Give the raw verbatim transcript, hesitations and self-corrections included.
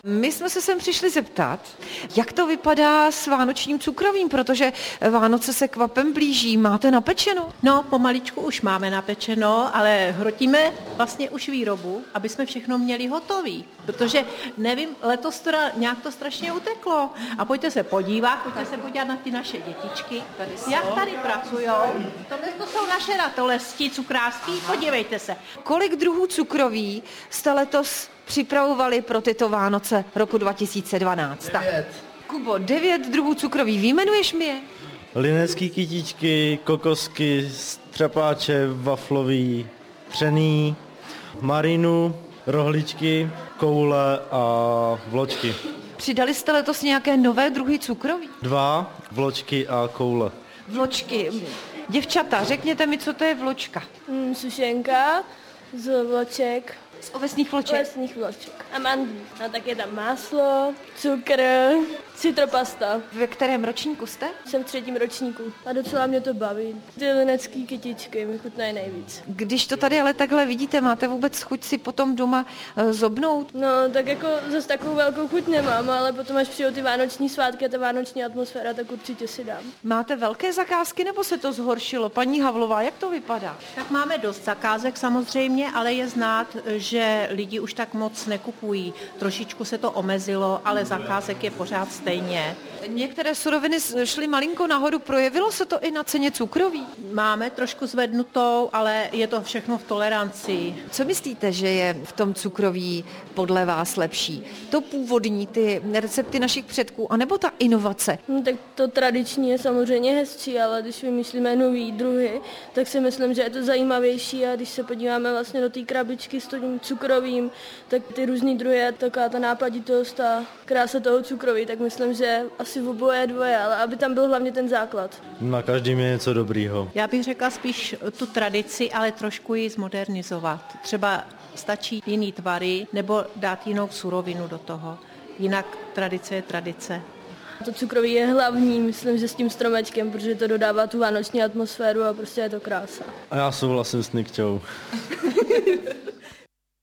My jsme se sem přišli zeptat, jak to vypadá s vánočním cukrovým, protože Vánoce se kvapem blíží. Máte napečeno? No, pomaličku už máme napečeno, ale hrotíme vlastně už výrobu, aby jsme všechno měli hotový. Protože, nevím, letos teda nějak to strašně uteklo. A pojďte se podívat, pojďte se podívat na ty naše dětičky, tady jak tady pracujou. Tohle to jsou naše ratolesti cukrářský, podívejte se. Kolik druhů cukroví jste letos připravovali pro tyto Vánoce roku dva tisíce dvanáct? Devět. Kubo, devět druhů cukroví, výjmenuješ mi je? Linecký kytičky, kokosky, střepáče, waflový, třený, marinu, rohličky, koule a vločky. Přidali jste letos nějaké nové druhy cukroví? Dva vločky a koule. Vločky. Děvčata, řekněte mi, co to je vločka. Mm, sušenka z vloček. Z ovesných vloček? Ovesných vloček. A mandlí. A tak je tam máslo, cukr, citropasta. Ve kterém ročníku jste? Jsem v třetím ročníku a docela mě to baví. Ty linecký kytičky mi chutnají nejvíc. Když to tady ale takhle vidíte, máte vůbec chuť si potom doma e, zobnout? No, tak jako zase takovou velkou chuť nemám, ale potom až přijou ty vánoční svátky a ta vánoční atmosféra, tak určitě si dám. Máte velké zakázky nebo se to zhoršilo? Paní Havlová, jak to vypadá? Tak máme dost zakázek samozřejmě, ale je znát, že lidi už tak moc nekupují. Trošičku se to omezilo, ale zakázek je pořád stejně. Některé suroviny šly malinko nahoru, projevilo se to i na ceně cukroví? Máme trošku zvednutou, ale je to všechno v toleranci. Co myslíte, že je v tom cukroví podle vás lepší? To původní, ty recepty našich předků, anebo ta inovace? No, tak to tradiční je samozřejmě hezčí, ale když vymýšlíme nový druhy, tak si myslím, že je to zajímavější a když se podíváme vlastně do té krabičky s tím cukrovým, tak ty různý druhy, taková ta nápaditost a krása toho cukroví, tak myslím, že asi v oboje dvoje, ale aby tam byl hlavně ten základ. Na každém je něco dobrýho. Já bych řekla spíš tu tradici, ale trošku ji zmodernizovat. Třeba stačí jiný tvary nebo dát jinou surovinu do toho. Jinak tradice je tradice. To cukroví je hlavní, myslím, že s tím stromečkem, protože to dodává tu vánoční atmosféru a prostě je to krása. A já souhlasím s Nikčou.